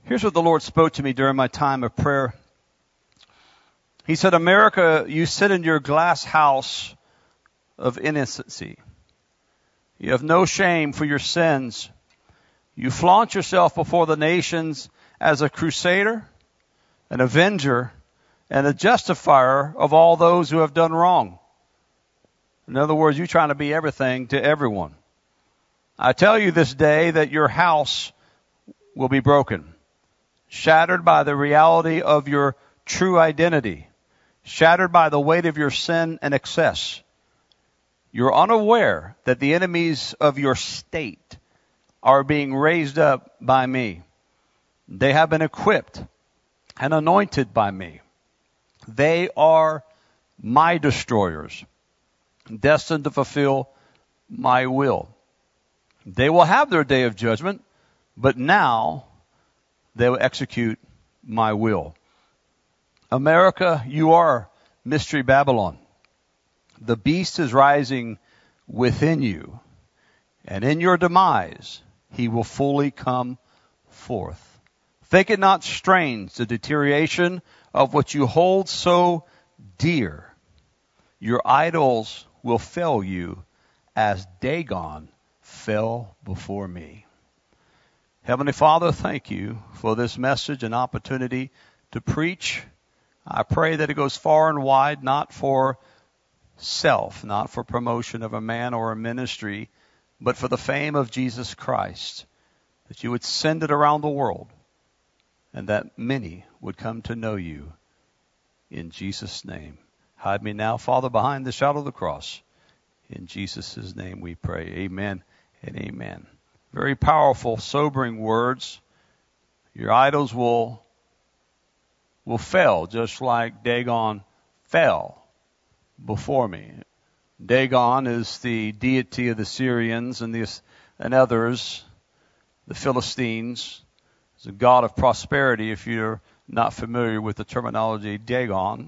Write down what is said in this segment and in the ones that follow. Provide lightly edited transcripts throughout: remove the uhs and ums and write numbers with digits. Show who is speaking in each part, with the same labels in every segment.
Speaker 1: Here's what the Lord spoke to me during my time of prayer. He said, America, you sit in your glass house of innocency. You have no shame for your sins. You flaunt yourself before the nations as a crusader, an avenger, and a justifier of all those who have done wrong. In other words, you're trying to be everything to everyone. I tell you this day that your house will be broken, shattered by the reality of your true identity, shattered by the weight of your sin and excess. You're unaware that the enemies of your state are being raised up by me. They have been equipped and anointed by me. They are my destroyers, destined to fulfill my will. They will have their day of judgment, but now they will execute my will. America, you are Mystery Babylon. The beast is rising within you, and in your demise, he will fully come forth. Think it not strange, the deterioration of what you hold so dear. Your idols will fail you as Dagon fell before me. Heavenly Father, thank you for this message and opportunity to preach. I pray that it goes far and wide, not for self, not for promotion of a man or a ministry, but for the fame of Jesus Christ, that you would send it around the world and that many would come to know you. In Jesus' name. Hide me now, Father, behind the shadow of the cross. In Jesus' name we pray. Amen and amen. Very powerful, sobering words. Your idols will fail, just like Dagon fell before me. Dagon is the deity of the Syrians and others, the Philistines. It's a god of prosperity, if you're not familiar with the terminology Dagon.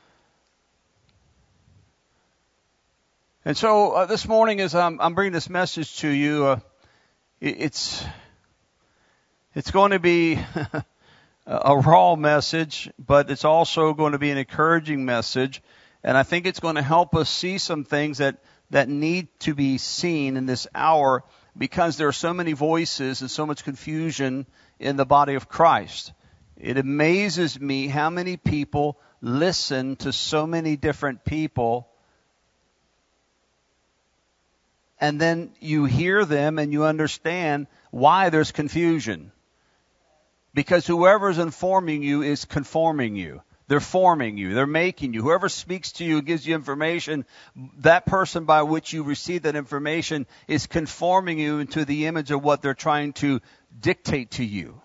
Speaker 1: And so this morning, as I'm bringing this message to you, it's going to be a raw message, but it's also going to be an encouraging message. And I think it's going to help us see some things that need to be seen in this hour, because there are so many voices and so much confusion in the body of Christ. It amazes me how many people listen to so many different people, and then you hear them and you understand why there's confusion. Because whoever's informing you is conforming you. They're forming you. They're making you. Whoever speaks to you, gives you information, that person by which you receive that information is conforming you into the image of what they're trying to dictate to you.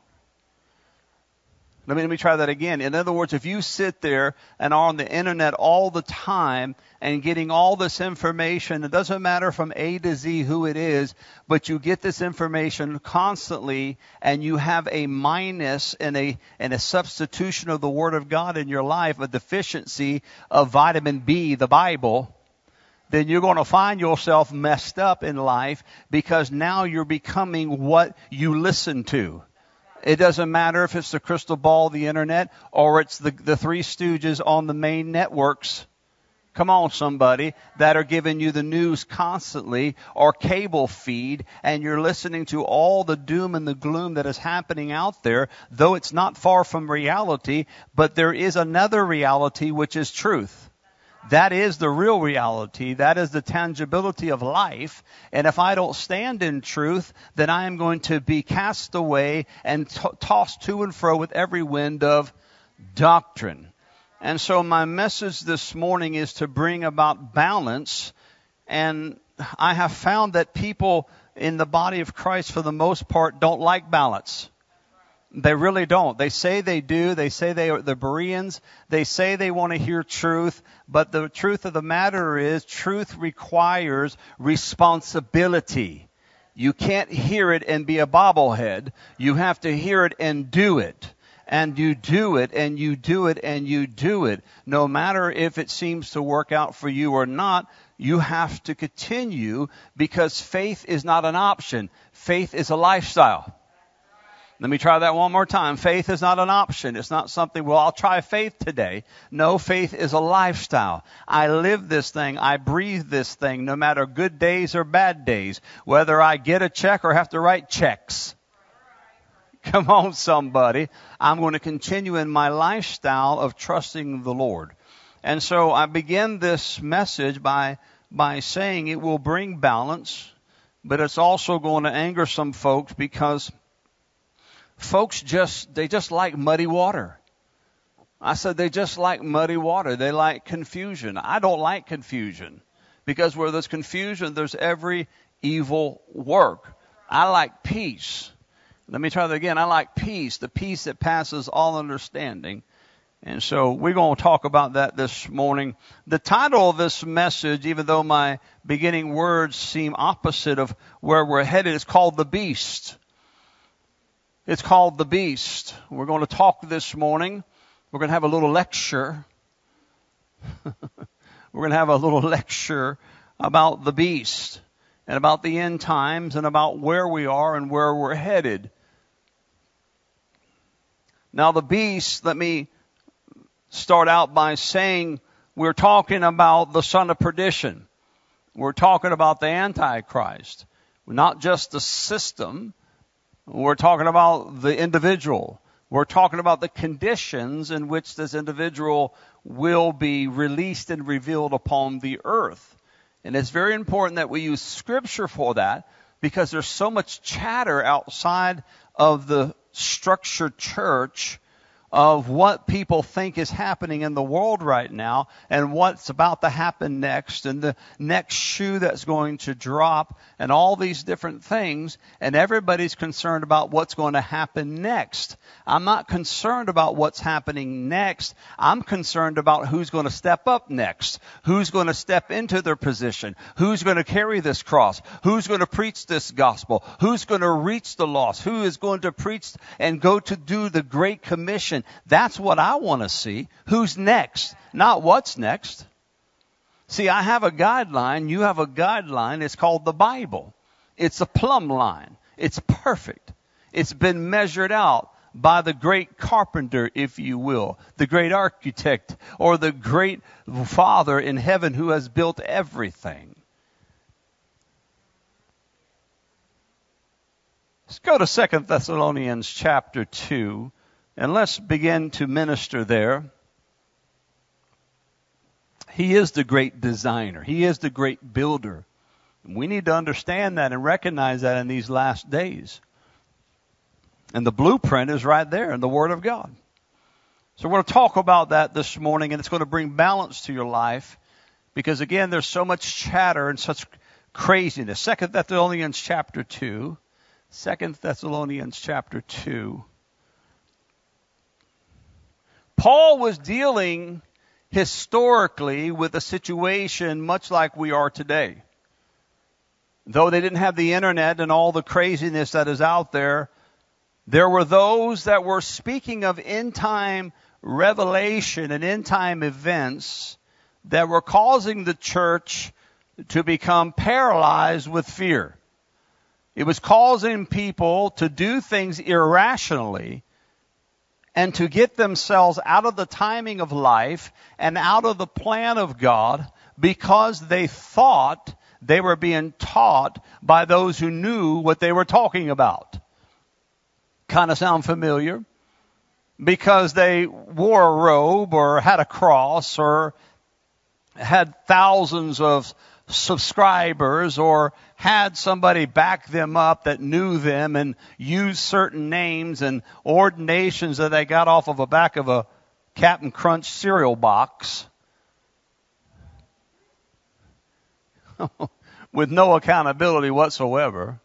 Speaker 1: Let me try that again. In other words, if you sit there and are on the internet all the time and getting all this information, it doesn't matter from A to Z who it is, but you get this information constantly, and you have a minus and a substitution of the Word of God in your life, a deficiency of vitamin B, the Bible, then you're going to find yourself messed up in life, because now you're becoming what you listen to. It doesn't matter if it's the crystal ball, the internet, or it's the Three Stooges on the main networks. Come on, somebody, that are giving you the news constantly, or cable feed, and you're listening to all the doom and the gloom that is happening out there, though it's not far from reality, but there is another reality, which is truth. That is the real reality. That is the tangibility of life. And if I don't stand in truth, then I am going to be cast away and tossed to and fro with every wind of doctrine. And so my message this morning is to bring about balance. And I have found that people in the body of Christ, for the most part, don't like balance. They really don't. They say they do. They say they are the Bereans. They say they want to hear truth. But the truth of the matter is, truth requires responsibility. You can't hear it and be a bobblehead. You have to hear it and do it. And you do it, and you do it, and you do it. No matter if it seems to work out for you or not, you have to continue, because faith is not an option. Faith is a lifestyle. Let me try that one more time. Faith is not an option. It's not something, well, I'll try faith today. No, faith is a lifestyle. I live this thing. I breathe this thing, no matter good days or bad days, whether I get a check or have to write checks. Come on, somebody. I'm going to continue in my lifestyle of trusting the Lord. And so I begin this message by saying it will bring balance, but it's also going to anger some folks because folks they just like muddy water. I said they just like muddy water. They like confusion. I don't like confusion because where there's confusion, there's every evil work. I like peace. Let me try that again. I like peace, the peace that passes all understanding. And so we're going to talk about that this morning. The title of this message, even though my beginning words seem opposite of where we're headed, is called The Beast. It's called The Beast. We're going to talk this morning. We're going to have a little lecture. We're going to have a little lecture about the beast and about the end times and about where we are and where we're headed. Now, the beast, let me start out by saying we're talking about the son of perdition. We're talking about the Antichrist, not just the system. We're talking about the individual. We're talking about the conditions in which this individual will be released and revealed upon the earth. And it's very important that we use Scripture for that because there's so much chatter outside of the structured church of what people think is happening in the world right now and what's about to happen next and the next shoe that's going to drop and all these different things. And everybody's concerned about what's going to happen next. I'm not concerned about what's happening next. I'm concerned about who's going to step up next, who's going to step into their position, who's going to carry this cross, who's going to preach this gospel, who's going to reach the lost, who is going to preach and go to do the Great Commission. That's what I want to see. Who's next? Not what's next. See, I have a guideline. You have a guideline. It's called the Bible. It's a plumb line. It's perfect. It's been measured out by the great carpenter, if you will, the great architect, or the great Father in heaven who has built everything. Let's go to 2 Thessalonians chapter 2. And let's begin to minister there. He is the great designer. He is the great builder. We need to understand that and recognize that in these last days. And the blueprint is right there in the Word of God. So we're going to talk about that this morning, and it's going to bring balance to your life. Because again, there's so much chatter and such craziness. 2 Thessalonians chapter 2. 2 Thessalonians chapter 2. Paul was dealing historically with a situation much like we are today. Though they didn't have the internet and all the craziness that is out there, there were those that were speaking of end-time revelation and end-time events that were causing the church to become paralyzed with fear. It was causing people to do things irrationally and to get themselves out of the timing of life and out of the plan of God because they thought they were being taught by those who knew what they were talking about. Kind of sound familiar? Because they wore a robe or had a cross or had thousands of subscribers or had somebody back them up that knew them and used certain names and ordinations that they got off of the back of a Captain Crunch cereal box with no accountability whatsoever.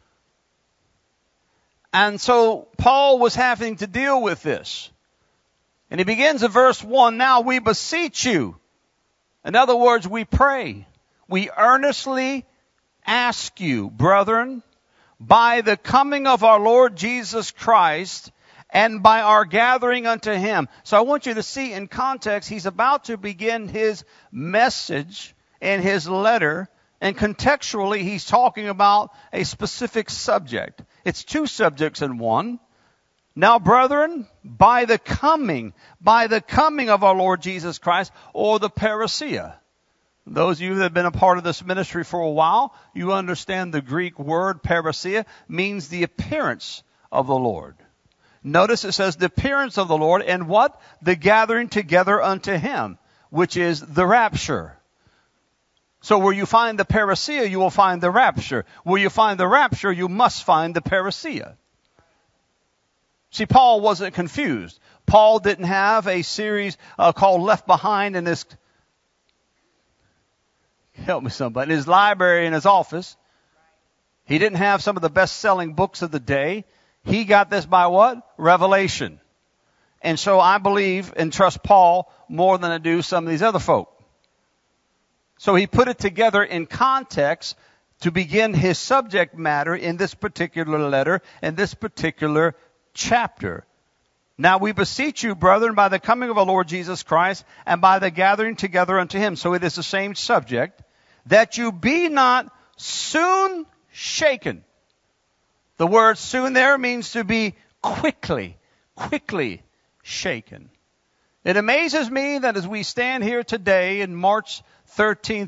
Speaker 1: And so Paul was having to deal with this. And he begins in verse 1, now we beseech you. In other words, we pray. We earnestly ask you, brethren, by the coming of our Lord Jesus Christ and by our gathering unto him. So I want you to see in context, he's about to begin his message in his letter, and contextually he's talking about a specific subject. It's two subjects in one. Now, brethren, by the coming of our Lord Jesus Christ, or the parousia. Those of you that have been a part of this ministry for a while, you understand the Greek word parousia means the appearance of the Lord. Notice it says the appearance of the Lord, and what? The gathering together unto him, which is the rapture. So where you find the parousia, you will find the rapture. Where you find the rapture, you must find the parousia. See, Paul wasn't confused. Paul didn't have a series called Left Behind in his, help me somebody, in his library in his office. He didn't have some of the best-selling books of the day. He got this by what? Revelation. And so I believe and trust Paul more than I do some of these other folk. So he put it together in context to begin his subject matter in this particular letter, in this particular chapter. Now we beseech you, brethren, by the coming of our Lord Jesus Christ, and by the gathering together unto him. So it is the same subject, that you be not soon shaken. The word soon there means to be quickly shaken. It amazes me that as we stand here today in March 13th,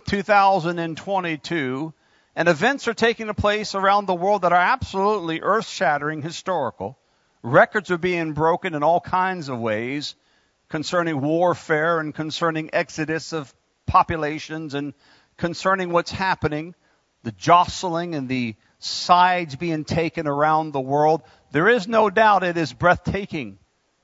Speaker 1: 2022, and events are taking place around the world that are absolutely earth-shattering, historical. Records are being broken in all kinds of ways concerning warfare and concerning exodus of populations and concerning what's happening, the jostling and the sides being taken around the world. There is no doubt it is breathtaking.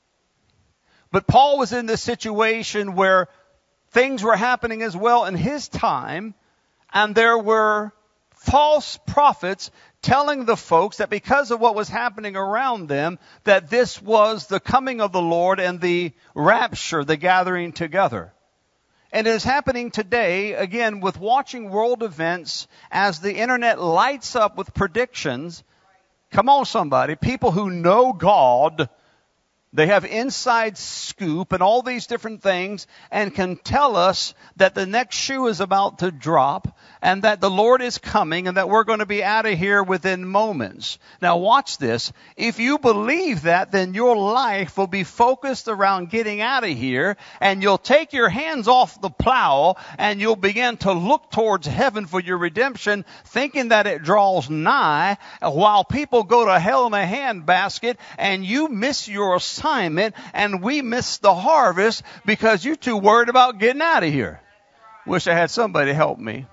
Speaker 1: But Paul was in this situation where things were happening as well in his time, and there were false prophets telling the folks that because of what was happening around them, that this was the coming of the Lord and the rapture, the gathering together. And it is happening today, again, with watching world events as the internet lights up with predictions. Come on, somebody. People who know God, they have inside scoop and all these different things and can tell us that the next shoe is about to drop and that the Lord is coming and that we're going to be out of here within moments. Now watch this. If you believe that, then your life will be focused around getting out of here, and you'll take your hands off the plow and you'll begin to look towards heaven for your redemption, thinking that it draws nigh, while people go to hell in a handbasket and you miss your assignment and we miss the harvest because you're too worried about getting out of here. Wish I had somebody help me.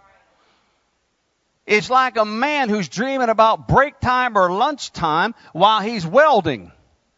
Speaker 1: It's like a man who's dreaming about break time or lunchtime while he's welding.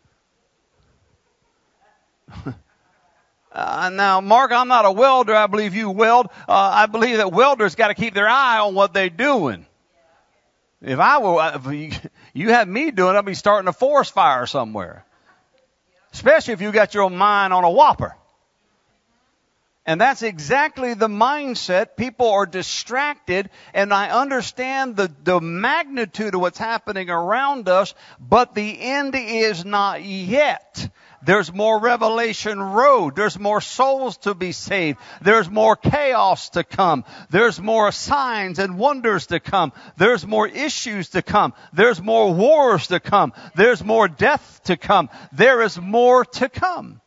Speaker 1: Now, Mark, I'm not a welder. I believe you weld. I believe that welders got to keep their eye on what they're doing. If you had me doing it, I'd be starting a forest fire somewhere. Especially if you got your mind on a whopper. And that's exactly the mindset. People are distracted, and I understand the magnitude of what's happening around us, but the end is not yet. There's more Revelation Road. There's more souls to be saved. There's more chaos to come. There's more signs and wonders to come. There's more issues to come. There's more wars to come. There's more death to come. There is more to come.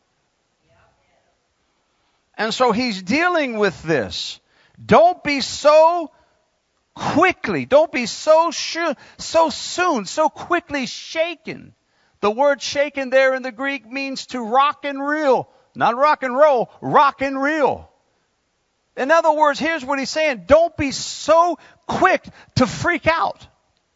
Speaker 1: And so he's dealing with this. Don't be so quickly, don't be so soon, so quickly shaken. The word shaken there in the Greek means to rock and reel. Not rock and roll, rock and reel. In other words, here's what he's saying. Don't be so quick to freak out.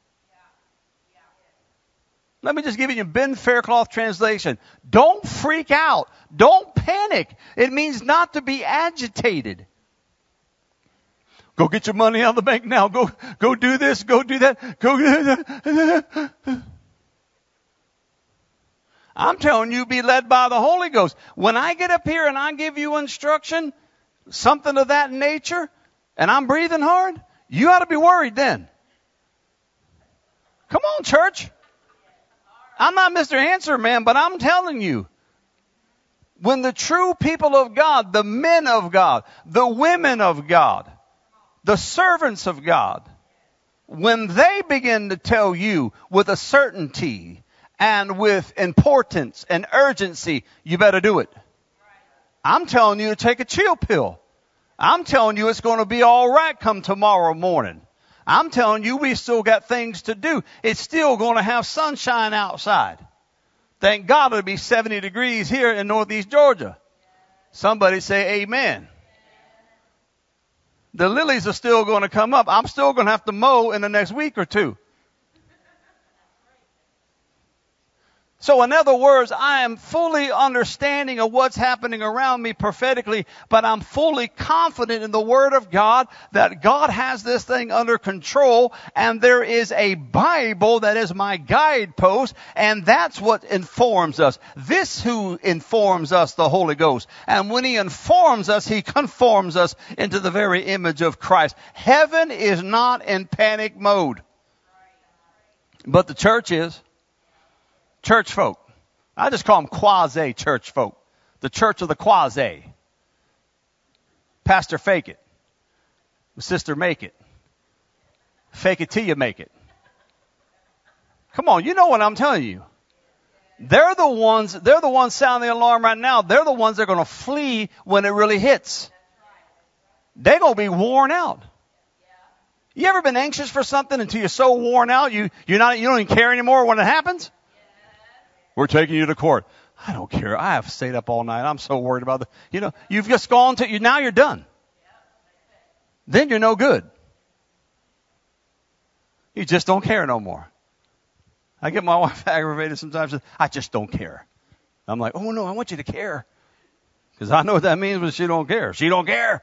Speaker 1: Let me just give you a Ben Faircloth translation. Don't freak out. Don't panic. It means not to be agitated. Go get your money out of the bank now. Go do this. Go do that. Go do that. I'm telling you, be led by the Holy Ghost. When I get up here and I give you instruction, something of that nature, and I'm breathing hard, you ought to be worried then. Come on, church. I'm not Mr. Answer Man, but I'm telling you, when the true people of God, the men of God, the women of God, the servants of God, when they begin to tell you with a certainty and with importance and urgency, you better do it. I'm telling you to take a chill pill. I'm telling you it's going to be all right come tomorrow morning. I'm telling you we still got things to do. It's still going to have sunshine outside. Thank God it'll be 70 degrees here in Northeast Georgia. Somebody say amen. The lilies are still going to come up. I'm still going to have to mow in the next week or two. So in other words, I am fully understanding of what's happening around me prophetically, but I'm fully confident in the Word of God that God has this thing under control, and there is a Bible that is my guidepost, and that's what informs us. This who informs us, the Holy Ghost. And when He informs us, He conforms us into the very image of Christ. Heaven is not in panic mode, but the church is. Church folk. I just call them quasi-church folk. The church of the quasi. Pastor fake it. Sister make it. Fake it till you make it. Come on, you know what I'm telling you. They're the ones sounding the alarm right now. They're the ones that are going to flee when it really hits. They're going to be worn out. You ever been anxious for something until you're so worn out you don't even care anymore when it happens? We're taking you to court. I don't care. I have stayed up all night. I'm so worried about you've just gone to, now you're done. Then you're no good. You just don't care no more. I get my wife aggravated sometimes. I just don't care. I'm like, oh no, I want you to care. Because I know what that means when she don't care. She don't care.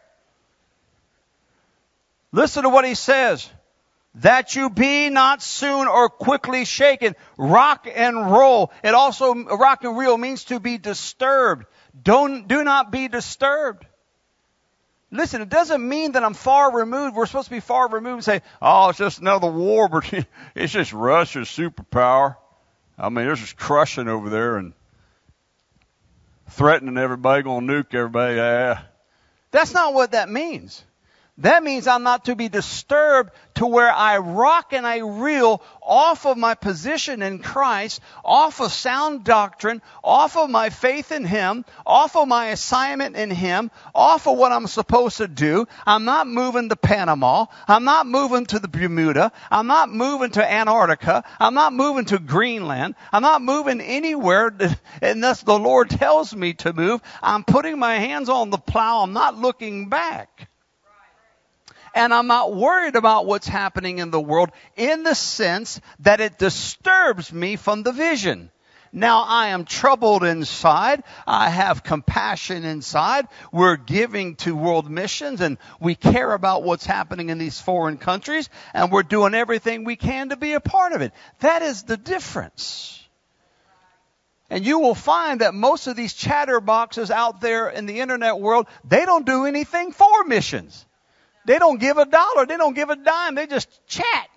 Speaker 1: Listen to what he says. That you be not soon or quickly shaken. Rock and roll. It also, rock and roll means to be disturbed. Do not be disturbed. Listen, it doesn't mean that I'm far removed. We're supposed to be far removed and say, oh, it's just another war, but it's just Russia's superpower. I mean, they're just crushing over there and threatening everybody, going to nuke everybody. Yeah. That's not what that means. That means I'm not to be disturbed to where I rock and I reel off of my position in Christ, off of sound doctrine, off of my faith in Him, off of my assignment in Him, off of what I'm supposed to do. I'm not moving to Panama. I'm not moving to the Bermuda. I'm not moving to Antarctica. I'm not moving to Greenland. I'm not moving anywhere unless the Lord tells me to move. I'm putting my hands on the plow. I'm not looking back. And I'm not worried about what's happening in the world in the sense that it disturbs me from the vision. Now I am troubled inside. I have compassion inside. We're giving to world missions and we care about what's happening in these foreign countries and we're doing everything we can to be a part of it. That is the difference. And you will find that most of these chatterboxes out there in the internet world, they don't do anything for missions. They don't give $1. They don't give a dime. They just chat.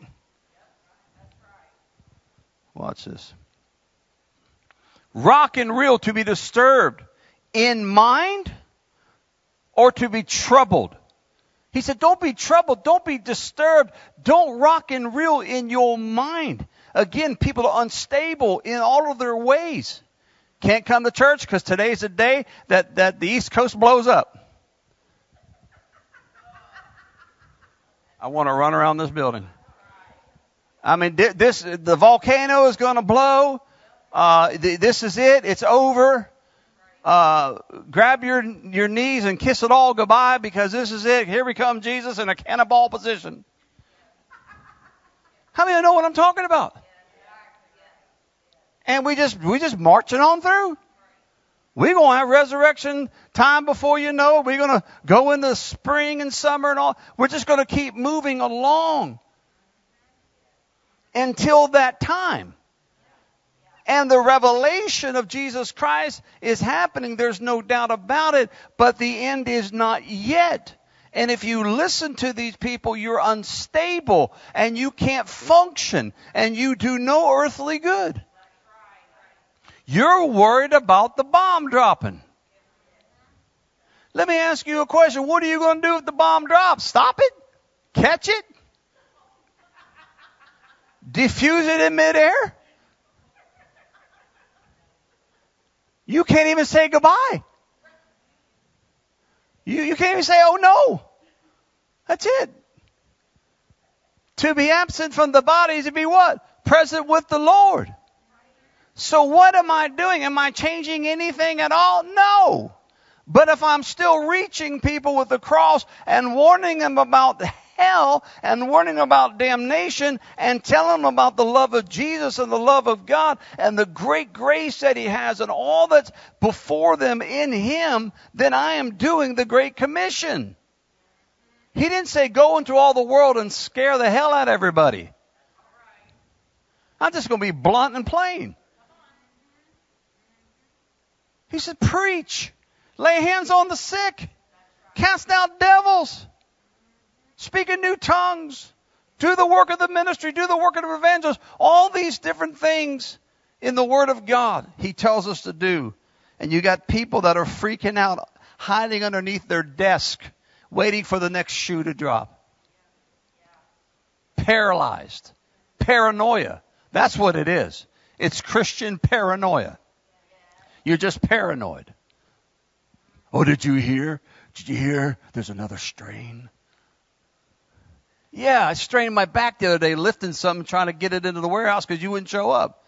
Speaker 1: Watch this. Rock and reel, to be disturbed in mind or to be troubled. He said, don't be troubled. Don't be disturbed. Don't rock and reel in your mind. Again, people are unstable in all of their ways. Can't come to church because today's the day that the East Coast blows up. I want to run around this building. I mean, the volcano is going to blow. This is it. It's over. Grab your knees and kiss it all goodbye because this is it. Here we come, Jesus, in a cannonball position. How many of you know what I'm talking about? And we just marching on through. We're going to have resurrection time before you know it. We're going to go into spring and summer and all. We're just going to keep moving along until that time. And the revelation of Jesus Christ is happening. There's no doubt about it. But the end is not yet. And if you listen to these people, you're unstable and you can't function and you do no earthly good. You're worried about the bomb dropping. Let me ask you a question. What are you going to do if the bomb drops? Stop it? Catch it? Diffuse it in midair? You can't even say goodbye. You can't even say, oh no. That's it. To be absent from the body is to be what? Present with the Lord. So what am I doing? Am I changing anything at all? No. But if I'm still reaching people with the cross and warning them about hell and warning about damnation and telling them about the love of Jesus and the love of God and the great grace that He has and all that's before them in Him, then I am doing the Great Commission. He didn't say go into all the world and scare the hell out of everybody. I'm just going to be blunt and plain. He said, preach, lay hands on the sick, cast out devils, speak in new tongues, do the work of the ministry, do the work of the evangelist, all these different things in the Word of God He tells us to do. And you got people that are freaking out, hiding underneath their desk, waiting for the next shoe to drop. Paralyzed. Paranoia. That's what it is. It's Christian paranoia. You're just paranoid. Oh, did you hear? Did you hear? There's another strain. Yeah, I strained my back the other day lifting something, trying to get it into the warehouse because you wouldn't show up.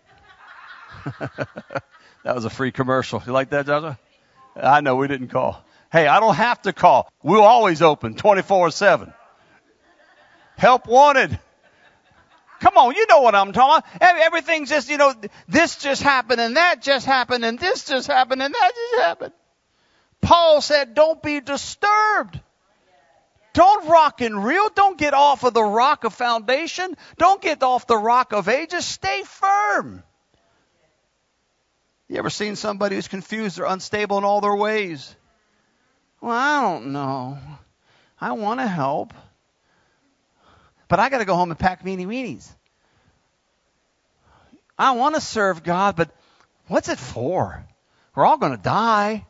Speaker 1: That was a free commercial. You like that, Joshua? I know we didn't call. Hey, I don't have to call. We're always open 24/7. Help wanted. Come on, you know what I'm talking about. Everything's just, this just happened and that just happened and this just happened and that just happened. Paul said, don't be disturbed. Don't rock and reel. Don't get off of the rock of foundation. Don't get off the rock of ages. Stay firm. You ever seen somebody who's confused or unstable in all their ways? Well, I don't know. I want to help. But I got to go home and pack meanie weenies. I want to serve God, but what's it for? We're all going to die.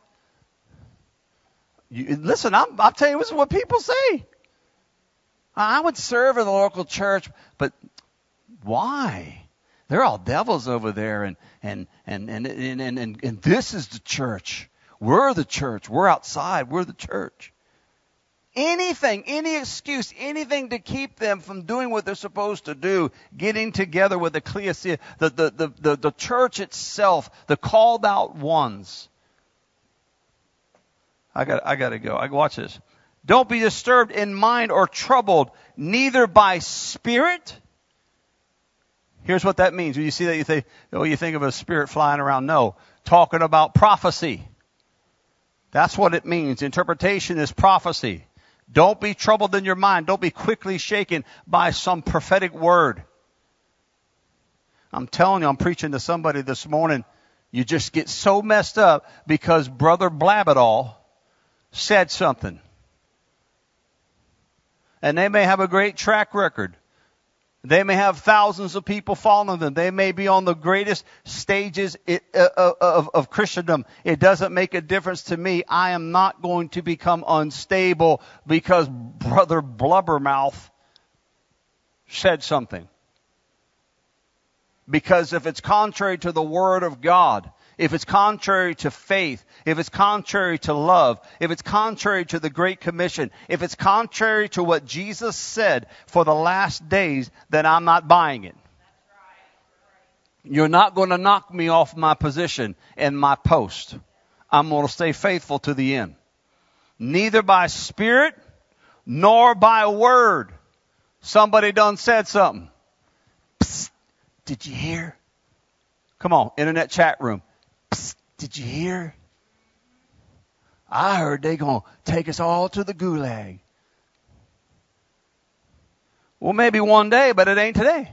Speaker 1: Listen, I'll tell you, this is what people say. I would serve in the local church, but why? They're all devils over there, and this is the church. We're the church. We're outside. We're the church. Anything, any excuse, anything to keep them from doing what they're supposed to do, getting together with the ecclesia, the church itself, the called out ones. I got to go. Watch this. Don't be disturbed in mind or troubled, neither by spirit. Here's what that means. When you see that, you think of a spirit flying around. No, talking about prophecy. That's what it means. Interpretation is prophecy. Don't be troubled in your mind. Don't be quickly shaken by some prophetic word. I'm telling you, I'm preaching to somebody this morning. You just get so messed up because Brother Blabadall said something. And they may have a great track record. They may have thousands of people following them. They may be on the greatest stages of Christendom. It doesn't make a difference to me. I am not going to become unstable because Brother Blubbermouth said something. Because if it's contrary to the Word of God, if it's contrary to faith, if it's contrary to love, if it's contrary to the Great Commission, if it's contrary to what Jesus said for the last days, then I'm not buying it. You're not going to knock me off my position and my post. I'm going to stay faithful to the end. Neither by spirit nor by word. Somebody done said something. Psst, did you hear? Come on, internet chat room. Psst, did you hear? I heard they going to take us all to the gulag. Well, maybe one day, but it ain't today.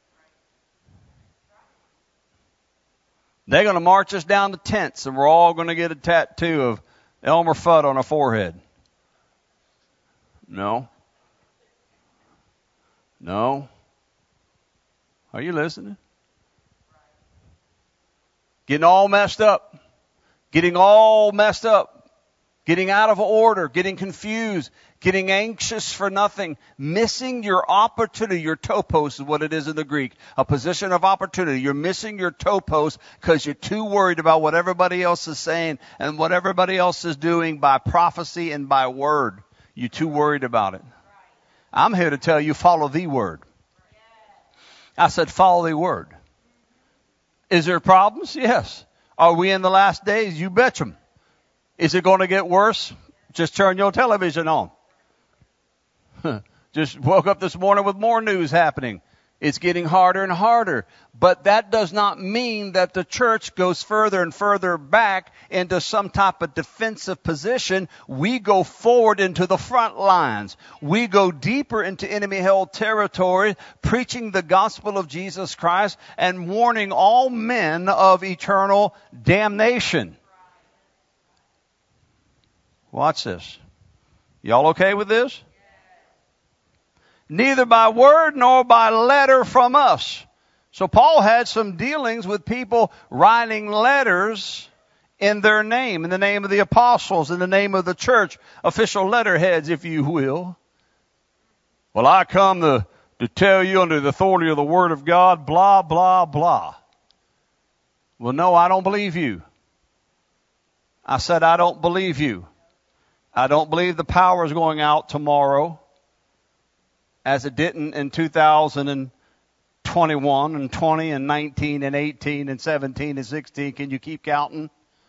Speaker 1: They're going to march us down to tents, and we're all going to get a tattoo of Elmer Fudd on our forehead. No. No. Are you listening? Getting all messed up. getting out of order, getting confused, getting anxious for nothing, missing your opportunity. Your topos is what it is in the Greek, a position of opportunity. You're missing your topos because you're too worried about what everybody else is saying and what everybody else is doing by prophecy and by word. You're too worried about it. I'm here to tell you, follow the word. I said, follow the word. Is there problems? Yes. Are we in the last days? You bet 'em. Is it going to get worse? Just turn your television on. Just woke up this morning with more news happening. It's getting harder and harder. But that does not mean that the church goes further and further back into some type of defensive position. We go forward into the front lines. We go deeper into enemy-held territory, preaching the gospel of Jesus Christ and warning all men of eternal damnation. Watch this. Y'all okay with this? Neither by word nor by letter from us. So Paul had some dealings with people writing letters in their name, in the name of the apostles, in the name of the church, official letterheads, if you will. Well, I come to tell you under the authority of the word of God, blah, blah, blah. Well, no, I don't believe you. I said, I don't believe you. I don't believe the power is going out tomorrow as it didn't in 2021 and 20 and 19 and 18 and 17 and 16. Can you keep counting?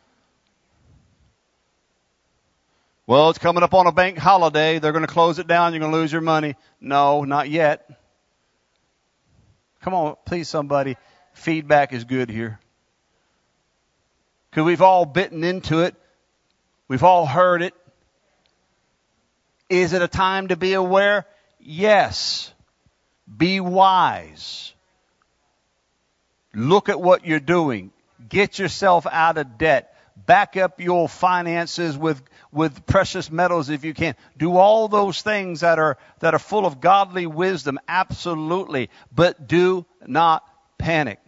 Speaker 1: Well, it's coming up on a bank holiday. They're going to close it down. You're going to lose your money. No, not yet. Come on, please, somebody. Feedback is good here. Because we've all bitten into it. We've all heard it. Is it a time to be aware? Yes. Be wise. Look at what you're doing. Get yourself out of debt. Back up your finances with precious metals if you can. Do all those things that are full of godly wisdom. Absolutely. But do not panic.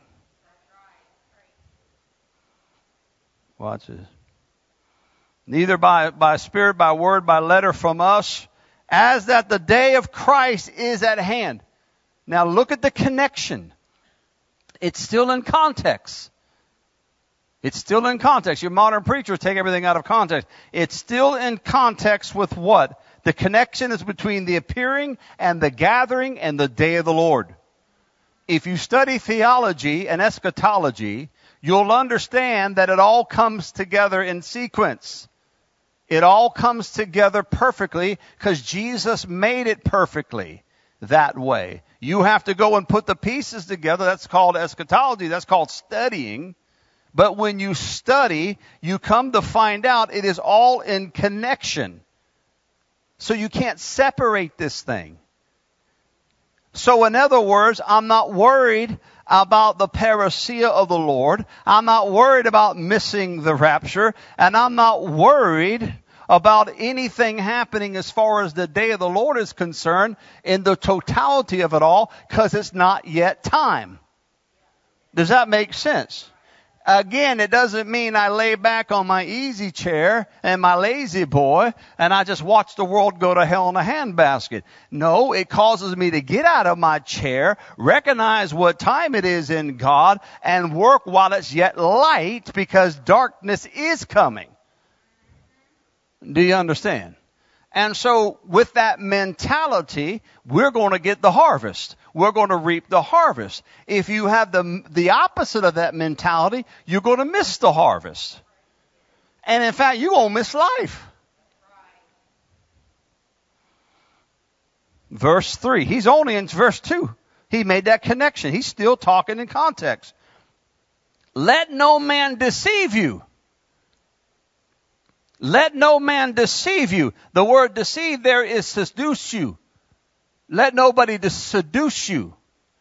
Speaker 1: Watch this. Neither by spirit, by word, by letter from us, as that the day of Christ is at hand. Now look at the connection. It's still in context. It's still in context. Your modern preachers take everything out of context. It's still in context with what? The connection is between the appearing and the gathering and the day of the Lord. If you study theology and eschatology, you'll understand that it all comes together in sequence. It all comes together perfectly because Jesus made it perfectly that way. You have to go and put the pieces together. That's called eschatology. That's called studying. But when you study, you come to find out it is all in connection. So you can't separate this thing. So in other words, I'm not worried about the parousia of the Lord. I'm not worried about missing the rapture. And I'm not worried about anything happening as far as the day of the Lord is concerned in the totality of it all, because it's not yet time. Does that make sense? Again, it doesn't mean I lay back on my easy chair and my lazy boy and I just watch the world go to hell in a handbasket. No, it causes me to get out of my chair, recognize what time it is in God, and work while it's yet light, because darkness is coming. Do you understand? And so with that mentality, we're going to get the harvest. We're going to reap the harvest. If you have the opposite of that mentality, you're going to miss the harvest. And in fact, you're going to miss life. Verse 3. He's only in verse 2. He made that connection. He's still talking in context. Let no man deceive you. Let no man deceive you. The word deceive there is seduce you. Let nobody seduce you.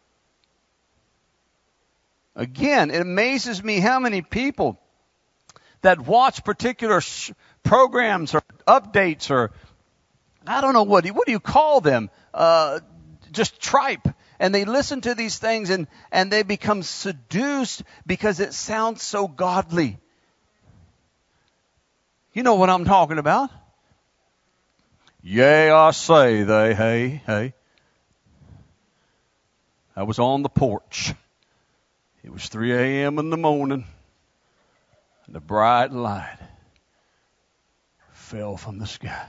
Speaker 1: Again, it amazes me how many people that watch particular programs or updates, or I don't know what do you call them, just tripe. And they listen to these things and they become seduced because it sounds so godly. You know what I'm talking about. Yea, I say they, hey. I was on the porch. It was 3 a.m. in the morning. And the bright light fell from the sky.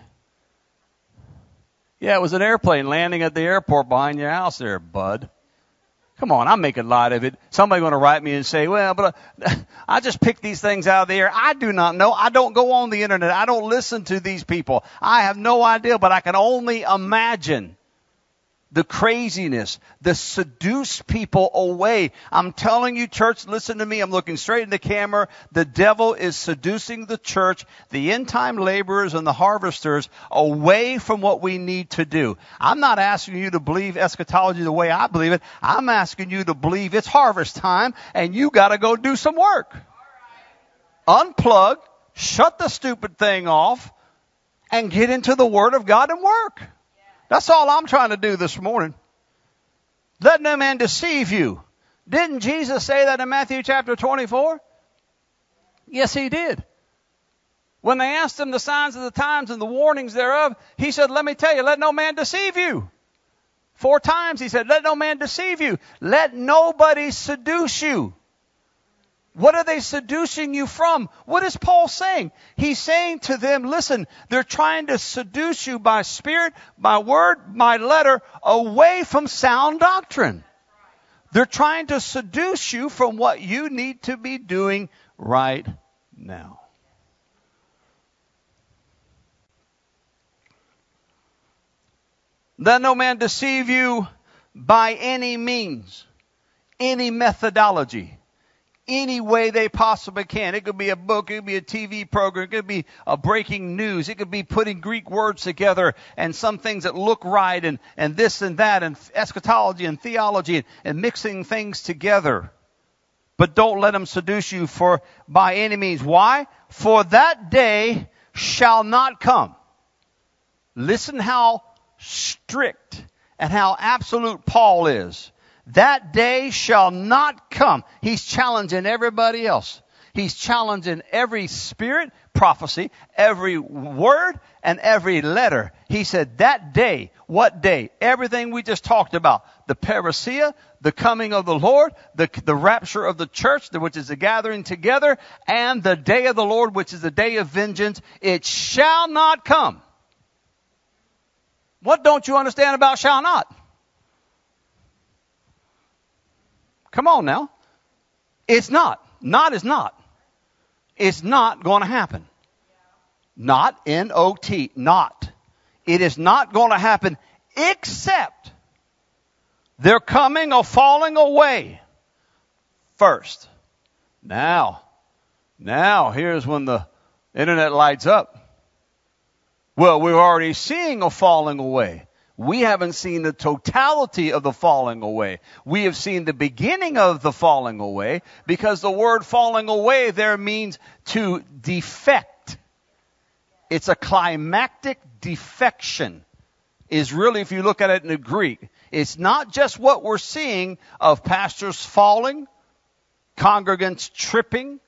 Speaker 1: Yeah, it was an airplane landing at the airport behind your house there, bud. Come on, I'm making light of it. Somebody's going to write me and say, well, but I just picked these things out of the air. I do not know. I don't go on the internet. I don't listen to these people. I have no idea, but I can only imagine the craziness, the seduce people away. I'm telling you, church, listen to me. I'm looking straight in the camera. The devil is seducing the church, the end-time laborers and the harvesters away from what we need to do. I'm not asking you to believe eschatology the way I believe it. I'm asking you to believe it's harvest time and you got to go do some work. Unplug, shut the stupid thing off, and get into the Word of God and work. That's all I'm trying to do this morning. Let no man deceive you. Didn't Jesus say that in Matthew chapter 24? Yes, he did. When they asked him the signs of the times and the warnings thereof, he said, let me tell you, let no man deceive you. 4 times he said, let no man deceive you. Let nobody seduce you. What are they seducing you from? What is Paul saying? He's saying to them, listen, they're trying to seduce you by spirit, by word, by letter, away from sound doctrine. They're trying to seduce you from what you need to be doing right now. Let no man deceive you by any means, any methodology. Any way they possibly can. It could be a book, it could be a TV program, it could be a breaking news, it could be putting Greek words together and some things that look right and this and that and eschatology and theology and mixing things together. But don't let them seduce you by any means. Why? For that day shall not come. Listen how strict and how absolute Paul is. That day shall not come. He's challenging everybody else. He's challenging every spirit, prophecy, every word, and every letter. He said that day, what day? Everything we just talked about. The parousia, the coming of the Lord, the rapture of the church, which is the gathering together, and the day of the Lord, which is the day of vengeance. It shall not come. What don't you understand about shall not? Come on now. It's not. Not is not. It's not going to happen. Not, N-O-T, not. It is not going to happen except they're coming or falling away first. Now, here's when the internet lights up. Well, we're already seeing a falling away. We haven't seen the totality of the falling away. We have seen the beginning of the falling away because the word falling away there means to defect. It's a climactic defection. Is really, if you look at it in the Greek, it's not just what we're seeing of pastors falling, congregants tripping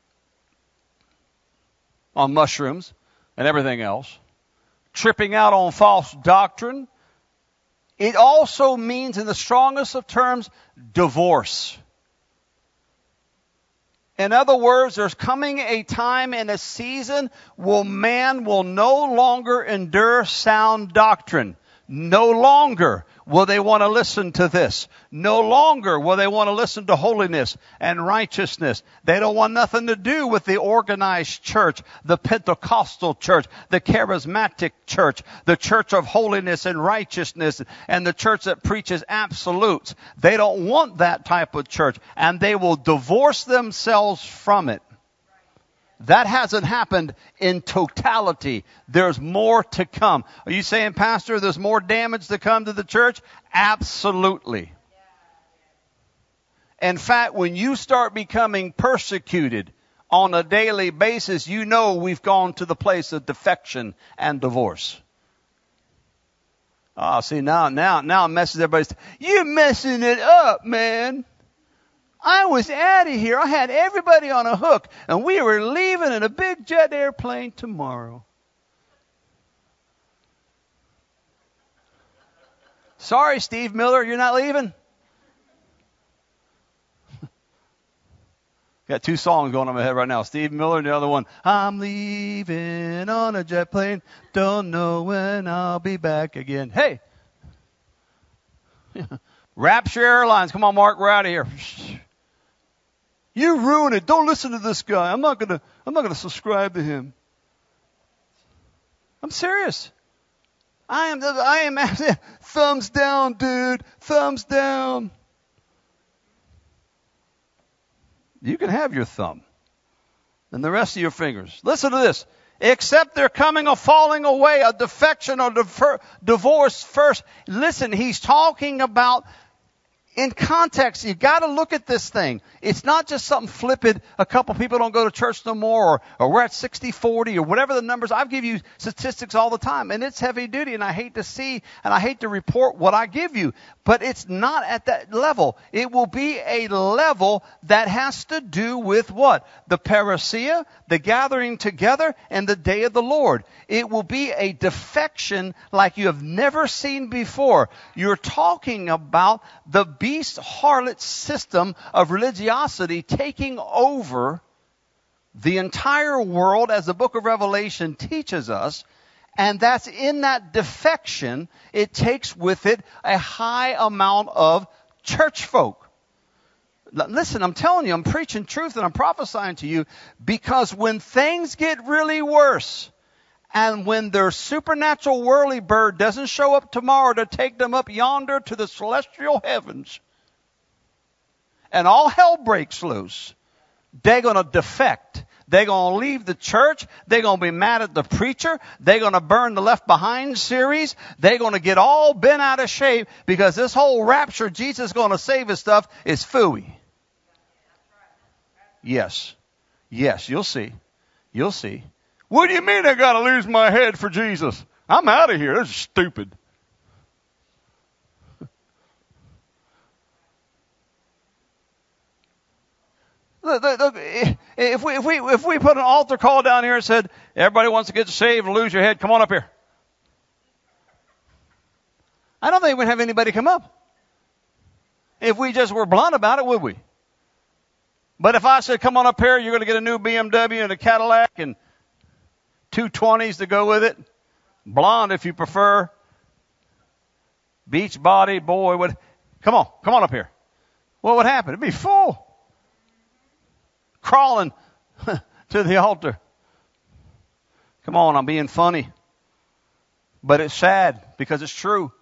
Speaker 1: on mushrooms and everything else, tripping out on false doctrine. It also means, in the strongest of terms, divorce. In other words, there's coming a time and a season where man will no longer endure sound doctrine. No longer will they want to listen to this. No longer will they want to listen to holiness and righteousness. They don't want nothing to do with the organized church, the Pentecostal church, the charismatic church, the church of holiness and righteousness, and the church that preaches absolutes. They don't want that type of church, and they will divorce themselves from it. That hasn't happened in totality. There's more to come. Are you saying, Pastor, there's more damage to come to the church? Absolutely. In fact, when you start becoming persecuted on a daily basis, you know we've gone to the place of defection and divorce. Oh, see, now it messes everybody's. You're messing it up, man. I was out of here. I had everybody on a hook, and we were leaving in a big jet airplane tomorrow. Sorry, Steve Miller, you're not leaving? Got two songs going on in my head right now. Steve Miller and the other one, I'm leaving on a jet plane. Don't know when I'll be back again. Hey. Rapture Airlines. Come on, Mark, we're out of here. You ruin it. Don't listen to this guy. I'm not gonna subscribe to him. I'm serious. I am thumbs down, dude. Thumbs down. You can have your thumb and the rest of your fingers. Listen to this. Except there coming a falling away, a defection or divorce first. Listen, he's talking about in context. You got to look at this thing. It's not just something flippant. A couple people don't go to church no more, or we're at 60-40, or whatever the numbers. I give you statistics all the time, and it's heavy duty, and I hate to see, and I hate to report what I give you. But it's not at that level. It will be a level that has to do with what? The parousia, the gathering together, and the day of the Lord. It will be a defection like you have never seen before. You're talking about the beast harlot system of religiosity taking over the entire world, as the book of Revelation teaches us. And that's in that defection, it takes with it a high amount of church folk. Listen, I'm telling you, I'm preaching truth and I'm prophesying to you, because when things get really worse, and when their supernatural whirlybird doesn't show up tomorrow to take them up yonder to the celestial heavens, and all hell breaks loose, they're going to defect. They're going to leave the church. They're going to be mad at the preacher. They're going to burn the Left Behind series. They're going to get all bent out of shape, because this whole rapture, Jesus is going to save us stuff, is phooey. Yes. Yes, you'll see. You'll see. What do you mean I got to lose my head for Jesus? I'm out of here. This is stupid. Look, if we put an altar call down here and said, everybody wants to get saved and lose your head, come on up here. I don't think we'd have anybody come up. If we just were blunt about it, would we? But if I said, come on up here, you're going to get a new BMW and a Cadillac and 220s to go with it. Blonde if you prefer. Beach body, boy. Come on up here. What would happen? It'd be full. Crawling to the altar. Come on, I'm being funny. But it's sad because it's true.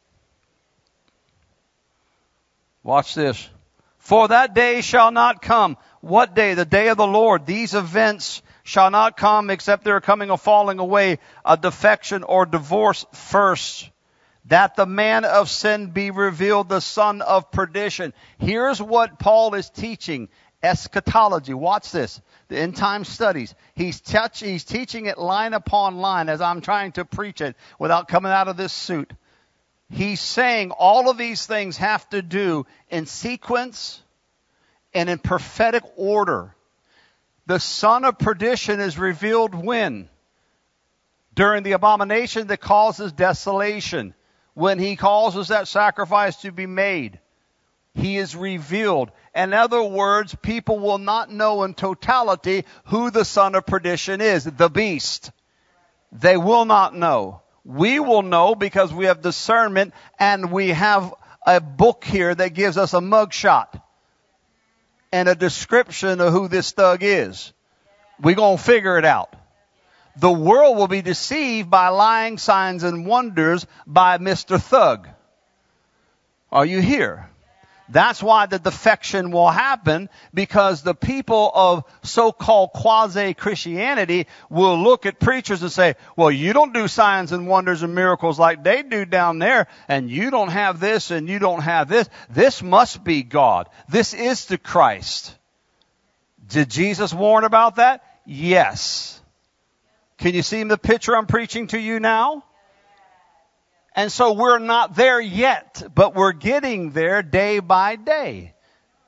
Speaker 1: Watch this. For that day shall not come. What day? The day of the Lord. These events shall not come except there are coming a falling away, a defection or divorce first, that the man of sin be revealed, the son of perdition. Here's what Paul is teaching. Eschatology. Watch this. The end time studies. He's teaching it line upon line as I'm trying to preach it without coming out of this suit. He's saying all of these things have to do in sequence and in prophetic order. The son of perdition is revealed when? During the abomination that causes desolation. When he causes that sacrifice to be made. He is revealed. In other words, people will not know in totality who the son of perdition is, the beast. They will not know. We will know because we have discernment, and we have a book here that gives us a mugshot and a description of who this thug is. We're going to figure it out. The world will be deceived by lying signs and wonders by Mr. Thug. Are you here? That's why the defection will happen, because the people of so-called quasi-Christianity will look at preachers and say, well, you don't do signs and wonders and miracles like they do down there, and you don't have this and you don't have this. This must be God. This is the Christ. Did Jesus warn about that? Yes. Can you see the picture I'm preaching to you now? And so we're not there yet, but we're getting there day by day.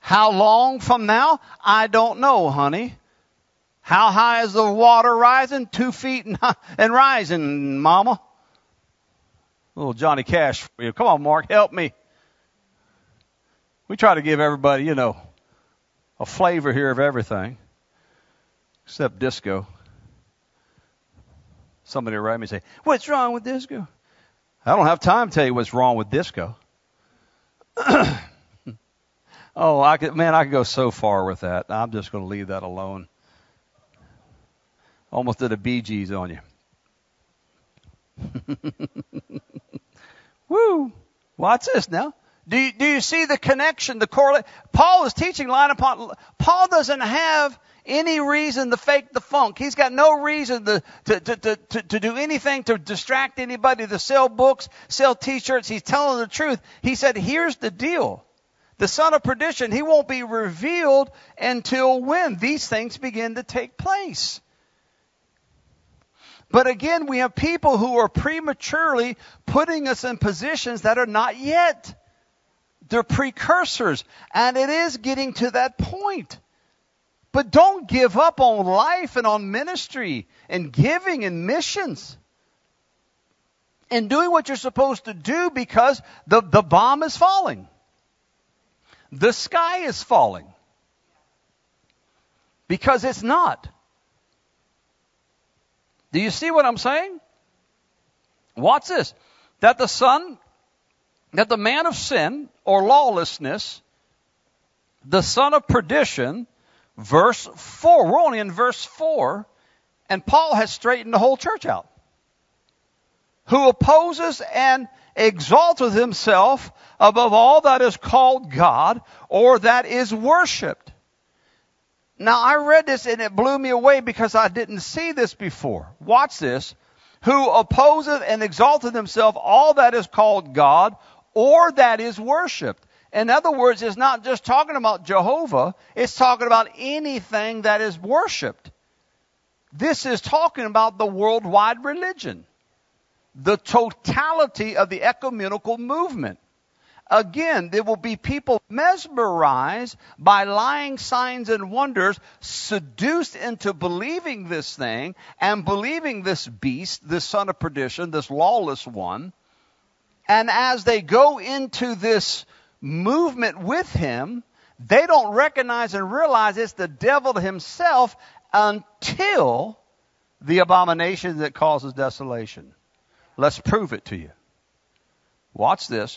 Speaker 1: How long from now? I don't know, honey. How high is the water rising? 2 feet and rising, Mama. Little Johnny Cash for you. Come on, Mark, help me. We try to give everybody, a flavor here of everything, except disco. Somebody will write me and say, what's wrong with disco? I don't have time to tell you what's wrong with disco. Oh, I could go so far with that. I'm just going to leave that alone. Almost did a Bee Gees on you. Woo! Watch this now. Do you see the connection, the correlation? Paul is teaching line upon. Paul doesn't have any reason to fake the funk. He's got no reason to do anything to distract anybody, to sell books, sell T-shirts. He's telling the truth. He said, here's the deal. The son of perdition, he won't be revealed until when these things begin to take place. But again, we have people who are prematurely putting us in positions that are not yet. They're precursors, and it is getting to that point. But don't give up on life and on ministry and giving and missions and doing what you're supposed to do, because the bomb is falling. The sky is falling. Because it's not. Do you see what I'm saying? Watch this. That the man of sin or lawlessness, the son of perdition, verse 4. We're only in verse 4, and Paul has straightened the whole church out. Who opposes and exalteth himself above all that is called God or that is worshipped. Now, I read this and it blew me away because I didn't see this before. Watch this. Who opposeth and exalteth himself all that is called God or that is worshipped. In other words, it's not just talking about Jehovah. It's talking about anything that is worshipped. This is talking about the worldwide religion. The totality of the ecumenical movement. Again, there will be people mesmerized by lying signs and wonders, seduced into believing this thing and believing this beast, this son of perdition, this lawless one. And as they go into this movement with him, they don't recognize and realize it's the devil himself until the abomination that causes desolation. Let's prove it to you. Watch this.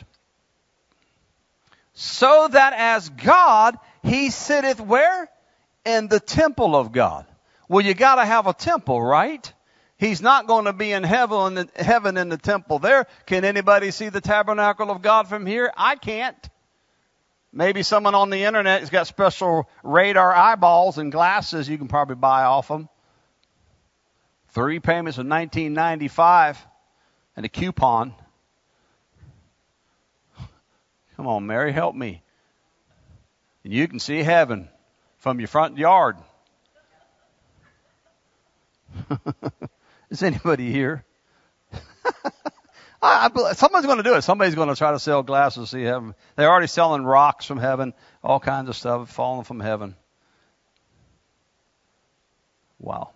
Speaker 1: So that as God, he sitteth where? In the temple of God. Well, you got to have a temple, right? He's not going to be in heaven in the temple there. Can anybody see the tabernacle of God from here? I can't. Maybe someone on the internet has got special radar eyeballs and glasses you can probably buy off them. 3 payments of $19.95 and a coupon. Come on, Mary, help me. And you can see heaven from your front yard. Is anybody here? Somebody's going to do it. Somebody's going to try to sell glasses to see heaven. They're already selling rocks from heaven, all kinds of stuff falling from heaven. Wow.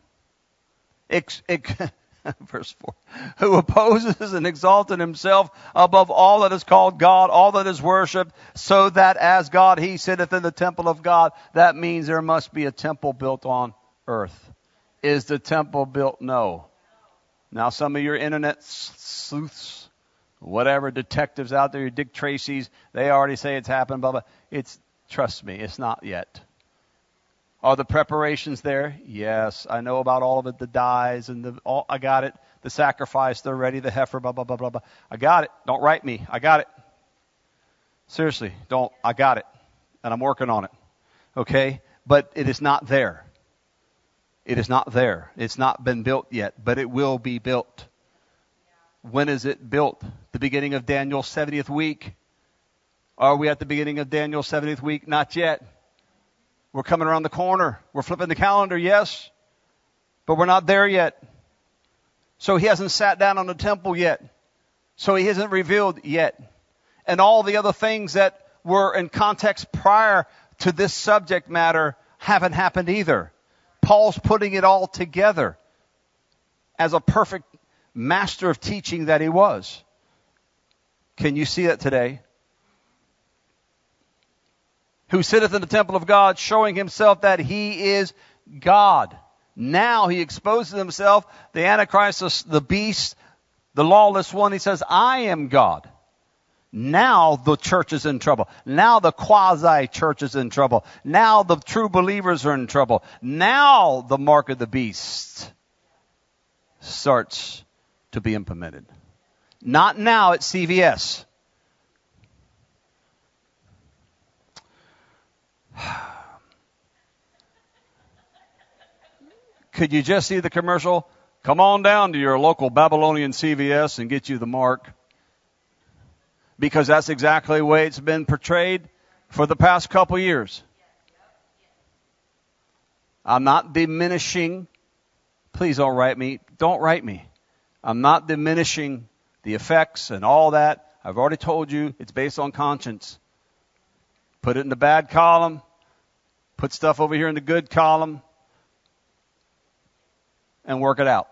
Speaker 1: Verse 4. Who opposes and exalted himself above all that is called God, all that is worshipped, so that as God he sitteth in the temple of God. That means there must be a temple built on earth. Is the temple built? No. Now some of your internet sleuths, whatever detectives out there, your Dick Tracy's, they already say it's happened, blah, blah. Trust me, it's not yet. Are the preparations there? Yes. I know about all of it, the dyes and I got it. The sacrifice, they're ready, the heifer, blah, blah, blah, blah, blah. I got it. Don't write me. I got it. Seriously, don't. I got it. And I'm working on it. Okay? But it is not there. It is not there. It's not been built yet, but it will be built. When is it built? The beginning of Daniel's 70th week. Are we at the beginning of Daniel's 70th week? Not yet. We're coming around the corner. We're flipping the calendar, yes. But we're not there yet. So he hasn't sat down on the temple yet. So he hasn't revealed yet. And all the other things that were in context prior to this subject matter haven't happened either. Paul's putting it all together as a perfect master of teaching that he was. Can you see that today? Who sitteth in the temple of God, showing himself that he is God. Now he exposes himself, the Antichrist, the beast, the lawless one. He says, I am God. Now the church is in trouble. Now the quasi-church is in trouble. Now the true believers are in trouble. Now the mark of the beast starts to be implemented. Not now at CVS. Could you just see the commercial? Come on down to your local Babylonian CVS and get you the mark. Because that's exactly the way it's been portrayed for the past couple years. I'm not diminishing. Please don't write me. Don't write me. I'm not diminishing the effects and all that. I've already told you it's based on conscience. Put it in the bad column. Put stuff over here in the good column. And work it out.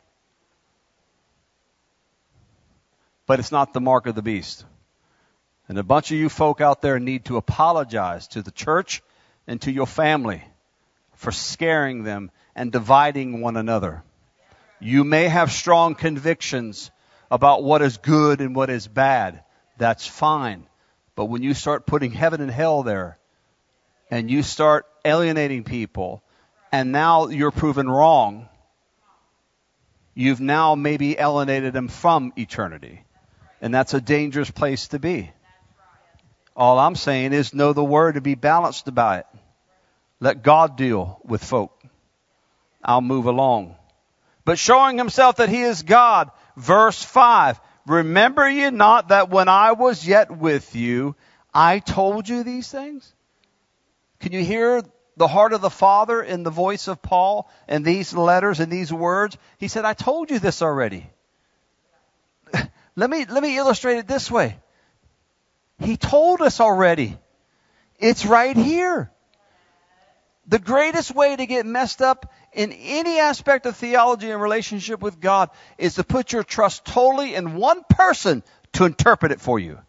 Speaker 1: But it's not the mark of the beast. And a bunch of you folk out there need to apologize to the church and to your family for scaring them and dividing one another. You may have strong convictions about what is good and what is bad. That's fine. But when you start putting heaven and hell there, and you start alienating people, and now you're proven wrong, you've now maybe alienated them from eternity. And that's a dangerous place to be. All I'm saying is know the word and be balanced about it. Let God deal with folk. I'll move along. But showing himself that he is God, verse 5, remember ye not that when I was yet with you, I told you these things? Can you hear the heart of the Father in the voice of Paul and these letters and these words? He said, I told you this already. Let me illustrate it this way. He told us already. It's right here. The greatest way to get messed up in any aspect of theology and relationship with God is to put your trust totally in one person to interpret it for you.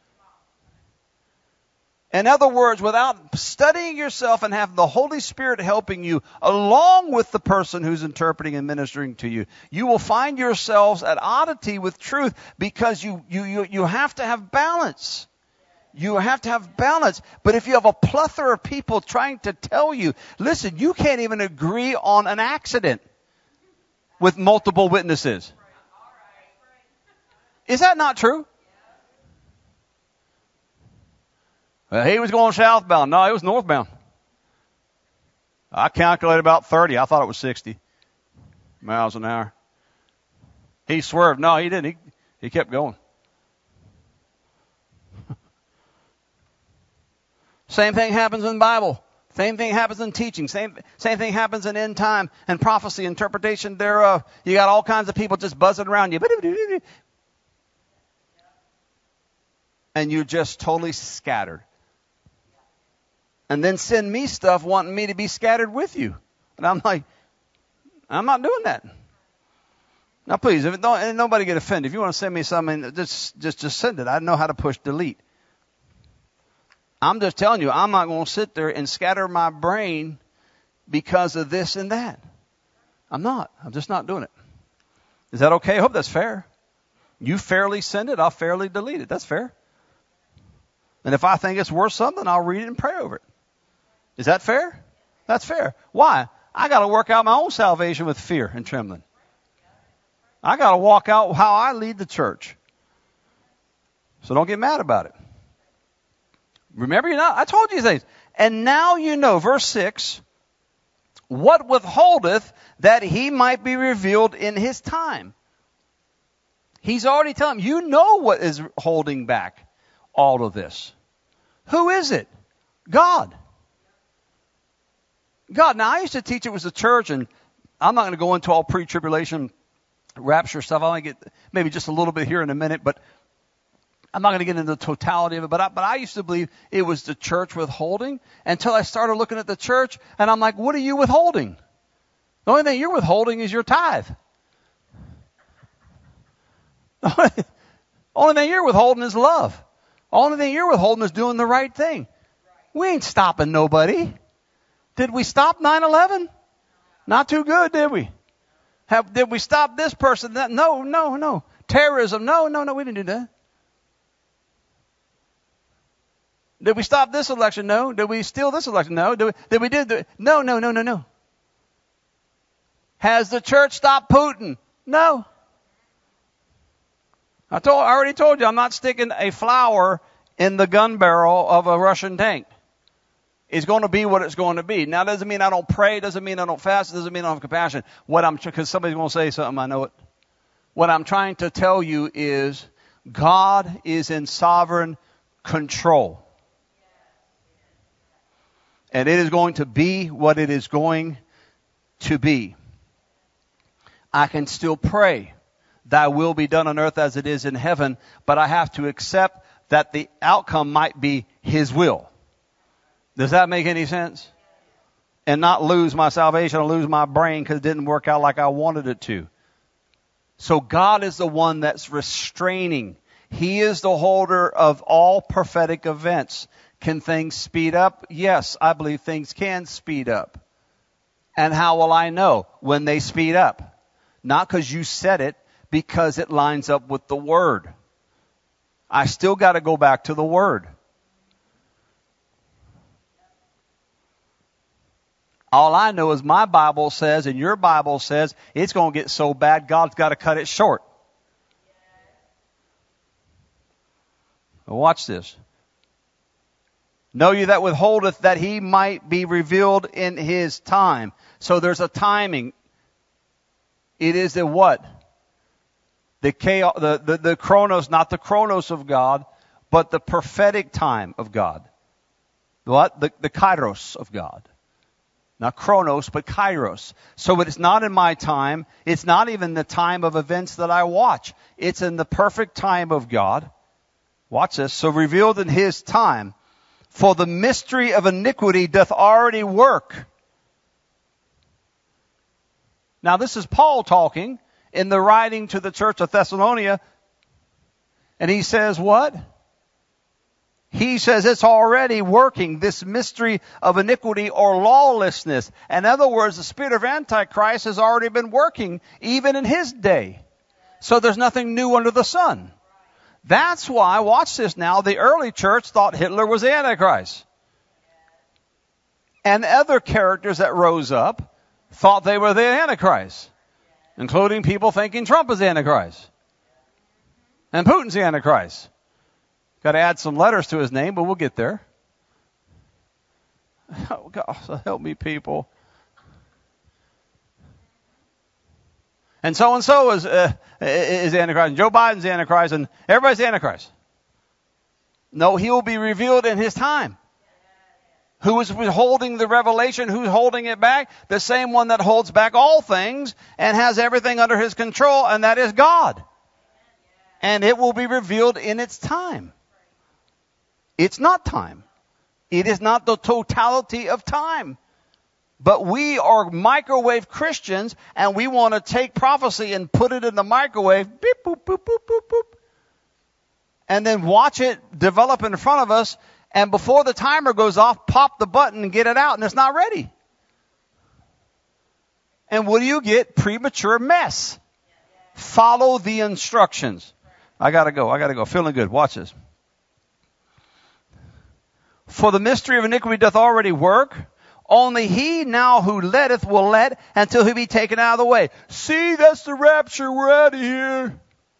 Speaker 1: In other words, without studying yourself and having the Holy Spirit helping you along with the person who's interpreting and ministering to you, you will find yourselves at oddity with truth because you have to have balance. You have to have balance. But if you have a plethora of people trying to tell you, listen, you can't even agree on an accident with multiple witnesses. Is that not true? He was going southbound. No, he was northbound. I calculated about 30. I thought it was 60 miles an hour. He swerved. No, he didn't. He kept going. Same thing happens in the Bible. Same thing happens in teaching. Same thing happens in end time and prophecy, interpretation thereof. You got all kinds of people just buzzing around you. And you're just totally scattered. And then send me stuff wanting me to be scattered with you. And I'm like, I'm not doing that. Now please, nobody get offended. If you want to send me something, just send it. I know how to push delete. I'm just telling you, I'm not going to sit there and scatter my brain because of this and that. I'm not. I'm just not doing it. Is that okay? I hope that's fair. You fairly send it, I'll fairly delete it. That's fair. And if I think it's worth something, I'll read it and pray over it. Is that fair? That's fair. Why? I got to work out my own salvation with fear and trembling. I got to walk out how I lead the church. So don't get mad about it. Remember, I told you things. And now you know, verse 6, what withholdeth that he might be revealed in his time. He's already telling him, you know what is holding back all of this. Who is it? God. God. Now, I used to teach it was the church, and I'm not going to go into all pre-tribulation rapture stuff. I'll get maybe just a little bit here in a minute, but I'm not going to get into the totality of it, but I used to believe it was the church withholding until I started looking at the church, and I'm like, what are you withholding? The only thing you're withholding is your tithe. The only thing you're withholding is love. The only thing you're withholding is doing the right thing. We ain't stopping nobody. Did we stop 9/11? Not too good, did we? Did we stop this person? No. Terrorism? No, we didn't do that. Did we stop this election? No. Did we steal this election? No. No. Has the church stopped Putin? No. I already told you I'm not sticking a flower in the gun barrel of a Russian tank. It's going to be what it's going to be. Now, it doesn't mean I don't pray. It doesn't mean I don't fast. It doesn't mean I don't have compassion. Because somebody's going to say something, I know it. What I'm trying to tell you is God is in sovereign control. And it is going to be what it is going to be. I can still pray, thy will be done on earth as it is in heaven, but I have to accept that the outcome might be his will. Does that make any sense? And not lose my salvation or lose my brain because it didn't work out like I wanted it to. So God is the one that's restraining. He is the holder of all prophetic events. Can things speed up? Yes, I believe things can speed up. And how will I know when they speed up? Not because you said it, because it lines up with the Word. I still got to go back to the Word. All I know is my Bible says and your Bible says it's going to get so bad God's got to cut it short. Now watch this. Know you that withholdeth that he might be revealed in his time. So there's a timing. It is the what? The chronos, not the chronos of God, but the prophetic time of God. What? The kairos of God. Not chronos, but kairos. So it's not in my time. It's not even the time of events that I watch. It's in the perfect time of God. Watch this. So revealed in his time. For the mystery of iniquity doth already work. Now this is Paul talking in the writing to the church of Thessalonica. And he says what? He says it's already working, this mystery of iniquity or lawlessness. In other words, the spirit of Antichrist has already been working even in his day. So there's nothing new under the sun. That's why, watch this now, the early church thought Hitler was the Antichrist. And other characters that rose up thought they were the Antichrist, including people thinking Trump is the Antichrist. And Putin's the Antichrist. Got to add some letters to his name, but we'll get there. Oh, God, help me, people. And so is the Antichrist. And Joe Biden's the Antichrist, and everybody's the Antichrist. No, he will be revealed in his time. Who is holding the revelation? Who's holding it back? The same one that holds back all things and has everything under his control, and that is God. And it will be revealed in its time. It's not time. It is not the totality of time. But we are microwave Christians, and we want to take prophecy and put it in the microwave, beep, boop, boop, boop, boop, boop, and then watch it develop in front of us, and before the timer goes off, pop the button and get it out, and it's not ready. And what do you get? Premature mess. Follow the instructions. I gotta go. Feeling good. Watch this. For the mystery of iniquity doth already work. Only he now who letteth will let until he be taken out of the way. See, that's the rapture. We're out of here.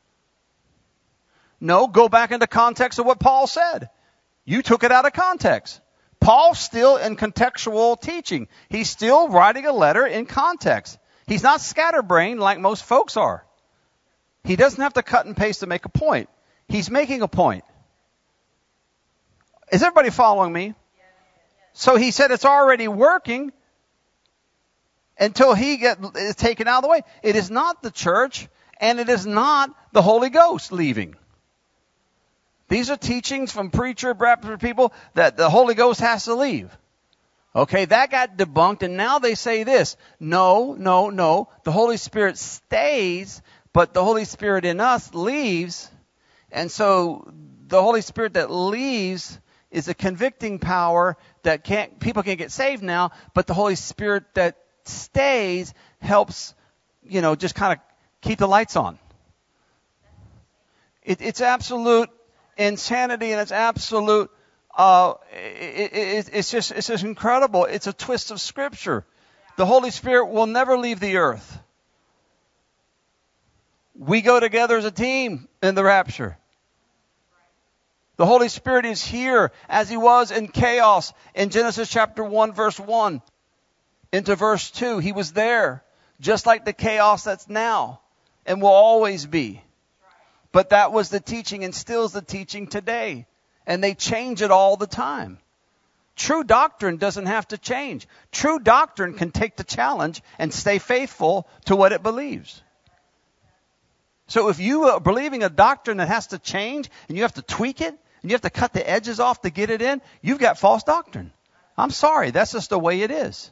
Speaker 1: No, go back into context of what Paul said. You took it out of context. Paul's still in contextual teaching. He's still writing a letter in context. He's not scatterbrained like most folks are. He doesn't have to cut and paste to make a point. He's making a point. Is everybody following me? So he said it's already working until he is taken out of the way. It is not the church, and it is not the Holy Ghost leaving. These are teachings from preacher, Baptist people that the Holy Ghost has to leave. Okay, that got debunked, and now they say this. No. The Holy Spirit stays, but the Holy Spirit in us leaves. And so the Holy Spirit that leaves is a convicting power that people can't get saved now, but the Holy Spirit that stays helps, just kind of keep the lights on. It's absolute insanity, and it's absolute, it's just incredible. It's a twist of Scripture. The Holy Spirit will never leave the earth. We go together as a team in the rapture. The Holy Spirit is here as He was in chaos in Genesis chapter 1, verse 1 into verse 2. He was there, just like the chaos that's now and will always be. But that was the teaching and still is the teaching today. And they change it all the time. True doctrine doesn't have to change. True doctrine can take the challenge and stay faithful to what it believes. So if you are believing a doctrine that has to change and you have to tweak it and you have to cut the edges off to get it in, you've got false doctrine. I'm sorry. That's just the way it is.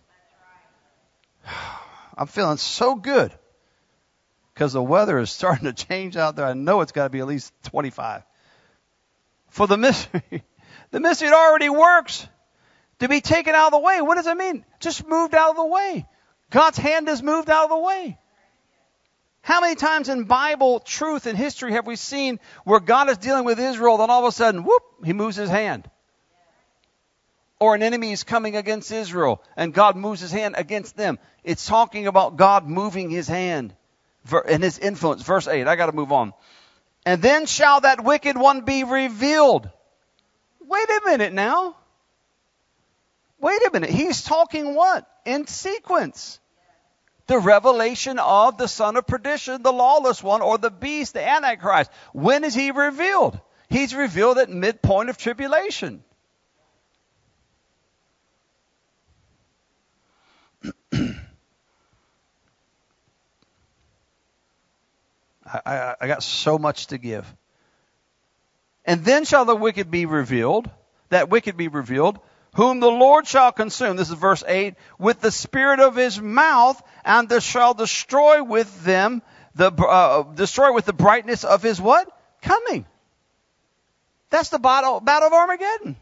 Speaker 1: I'm feeling so good because the weather is starting to change out there. I know it's got to be at least 25. For the mystery it already works. To be taken out of the way. What does it mean? Just moved out of the way. God's hand is moved out of the way. How many times in Bible truth and history have we seen where God is dealing with Israel, then all of a sudden, whoop, He moves His hand? Or an enemy is coming against Israel and God moves His hand against them. It's talking about God moving His hand and His influence. Verse 8, I got to move on. And then shall that wicked one be revealed. Wait a minute now. Wait a minute. He's talking what? In sequence. The revelation of the son of perdition, the lawless one, or the beast, the Antichrist. When is he revealed? He's revealed at midpoint of tribulation. I got so much to give. And then shall the wicked be revealed, whom the Lord shall consume. This is verse 8. With the spirit of His mouth, and shall destroy with them, destroy with the brightness of His what? Coming. That's the battle of Armageddon.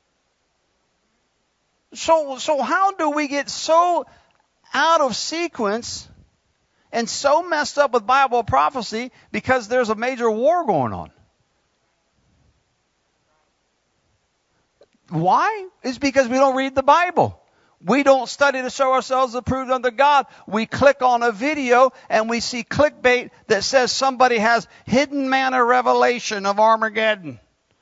Speaker 1: So how do we get so out of sequence and so messed up with Bible prophecy because there's a major war going on? Why? It's because we don't read the Bible. We don't study to show ourselves approved unto God. We click on a video and we see clickbait that says somebody has hidden manna revelation of Armageddon.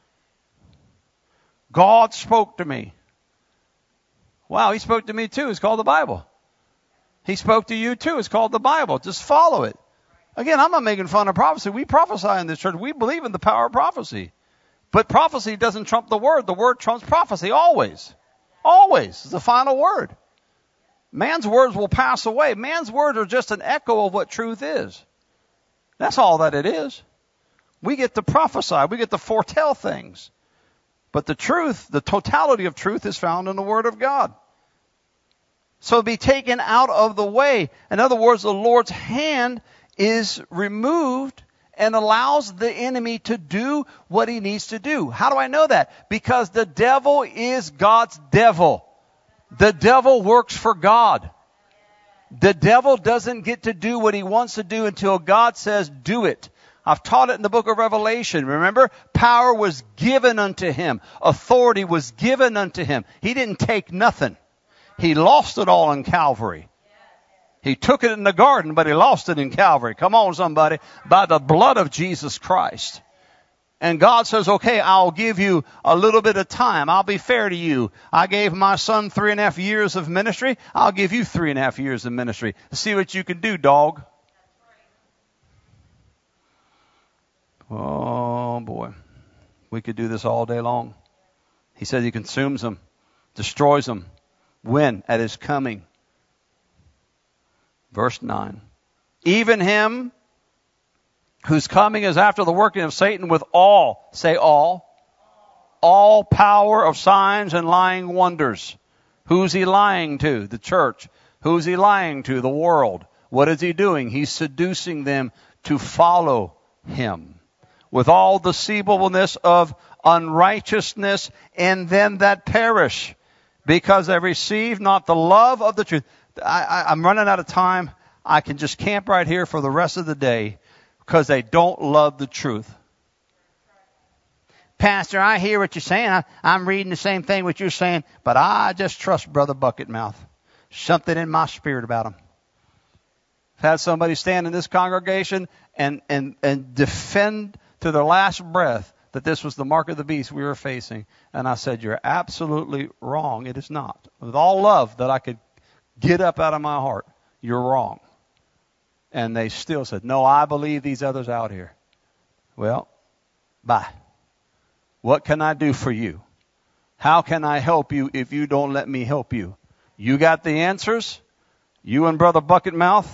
Speaker 1: God spoke to me. Wow, He spoke to me too. It's called the Bible. He spoke to you too. It's called the Bible. Just follow it. Again, I'm not making fun of prophecy. We prophesy in this church. We believe in the power of prophecy. But prophecy doesn't trump the word. The word trumps prophecy always. Always. It's the final word. Man's words will pass away. Man's words are just an echo of what truth is. That's all that it is. We get to prophesy. We get to foretell things. But the truth, the totality of truth is found in the Word of God. So be taken out of the way. In other words, the Lord's hand is removed and allows the enemy to do what he needs to do. How do I know that? Because the devil is God's devil. The devil works for God. The devil doesn't get to do what he wants to do until God says, do it. I've taught it in the book of Revelation. Remember, power was given unto him. Authority was given unto him. He didn't take nothing. He lost it all in Calvary. He took it in the garden, but he lost it in Calvary. Come on, somebody. By the blood of Jesus Christ. And God says, okay, I'll give you a little bit of time. I'll be fair to you. I gave my son 3.5 years of ministry. I'll give you 3.5 years of ministry. See what you can do, dog. Oh, boy. We could do this all day long. He says He consumes them, destroys them. When? At His coming. Verse 9. Even him whose coming is after the working of Satan with all, say all power of signs and lying wonders. Who's he lying to? The church. Who's he lying to? The world. What is he doing? He's seducing them to follow him. With all deceivableness of unrighteousness in them that perish, because they receive not the love of the truth. I'm running out of time. I can just camp right here for the rest of the day because they don't love the truth. Pastor, I hear what you're saying. I'm reading the same thing what you're saying, but I just trust Brother Bucketmouth. Something in my spirit about him. I've had somebody stand in this congregation and defend to their last breath that this was the mark of the beast we were facing. And I said, you're absolutely wrong. It is not. With all love that I could get up out of my heart, you're wrong. And they still said, no, I believe these others out here. Well, bye. What can I do for you? How can I help you if you don't let me help you? You got the answers? You and Brother Bucketmouth?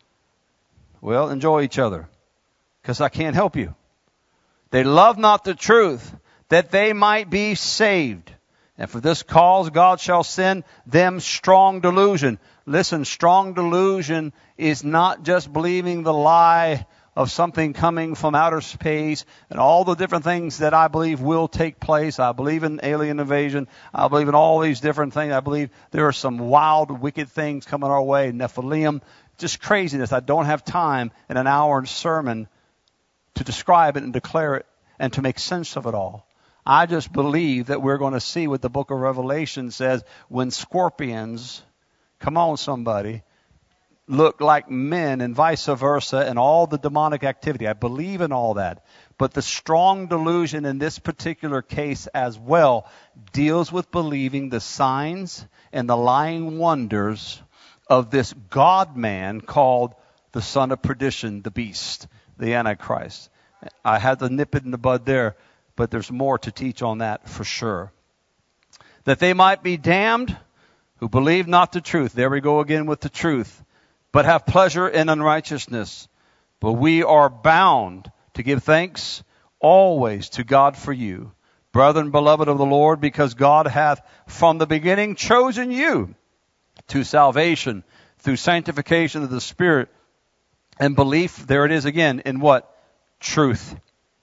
Speaker 1: Well, enjoy each other, because I can't help you. They love not the truth, that they might be saved. And for this cause God shall send them strong delusion. Listen, strong delusion is not just believing the lie of something coming from outer space and all the different things that I believe will take place. I believe in alien invasion. I believe in all these different things. I believe there are some wild, wicked things coming our way. Nephilim, just craziness. I don't have time in an hour sermon to describe it and declare it and to make sense of it all. I just believe that we're going to see what the book of Revelation says when scorpions, come on somebody, look like men and vice versa and all the demonic activity. I believe in all that. But the strong delusion in this particular case as well deals with believing the signs and the lying wonders of this God-man called the son of perdition, the beast, the Antichrist. I had to nip it in the bud there, but there's more to teach on that for sure. That they might be damned who believe not the truth. There we go again with the truth. But have pleasure in unrighteousness. But we are bound to give thanks always to God for you, brethren, beloved of the Lord, because God hath from the beginning chosen you to salvation through sanctification of the Spirit and belief, there it is again, in what? Truth.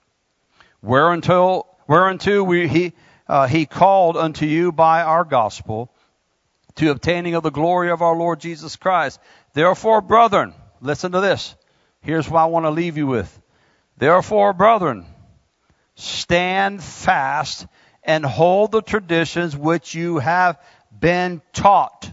Speaker 1: Whereunto he called unto you by our gospel, to obtaining of the glory of our Lord Jesus Christ. Therefore, brethren, listen to this. Here's what I want to leave you with. Therefore, brethren, stand fast and hold the traditions which you have been taught.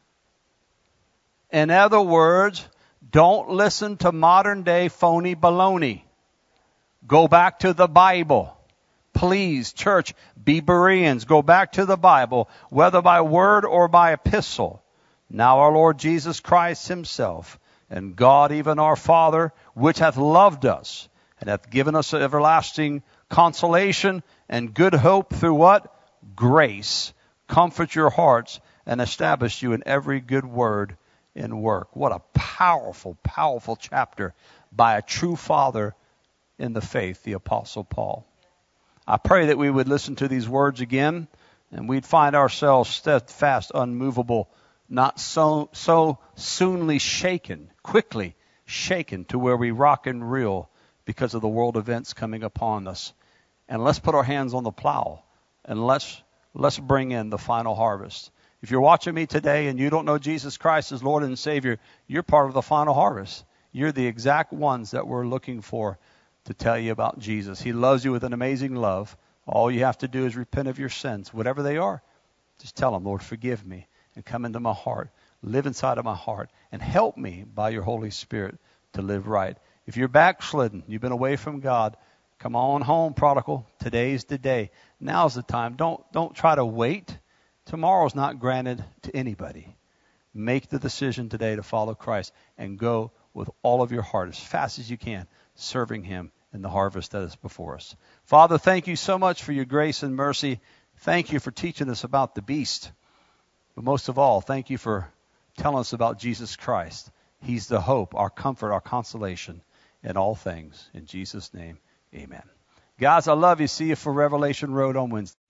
Speaker 1: In other words, don't listen to modern day phony baloney. Go back to the Bible. Please, church, be Bereans. Go back to the Bible, whether by word or by epistle. Now our Lord Jesus Christ himself, and God even our Father, which hath loved us, and hath given us everlasting consolation and good hope through what? Grace. Comfort your hearts and establish you in every good word and work. What a powerful, powerful chapter by a true father in the faith, the Apostle Paul. I pray that we would listen to these words again and we'd find ourselves steadfast, unmovable, not so soonly shaken, quickly shaken to where we rock and reel because of the world events coming upon us. And let's put our hands on the plow and let's bring in the final harvest. If you're watching me today and you don't know Jesus Christ as Lord and Savior, you're part of the final harvest. You're the exact ones that we're looking for to tell you about Jesus. He loves you with an amazing love. All you have to do is repent of your sins, whatever they are. Just tell him, Lord, forgive me and come into my heart, live inside of my heart, and help me by your Holy Spirit to live right. If you're backslidden, you've been away from God, come on home, prodigal. Today's the day. Now's the time. Don't try to wait. Tomorrow's not granted to anybody. Make the decision today to follow Christ and go with all of your heart as fast as you can, serving him in the harvest that is before us. Father, thank you so much for your grace and mercy. Thank you for teaching us about the beast. But most of all, thank you for telling us about Jesus Christ. He's the hope, our comfort, our consolation. in all things. In Jesus' name, amen. Guys, I love you. See you for Revelation Road on Wednesday.